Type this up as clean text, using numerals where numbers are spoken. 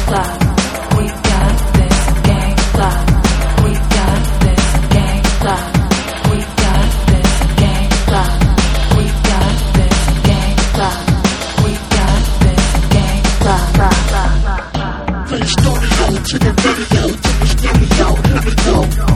locked. We got this gang locked. We got this gang locked. We got this gang locked. We got this gang locked. We got this gang locked. From the studio to the video to the stereo, here we go.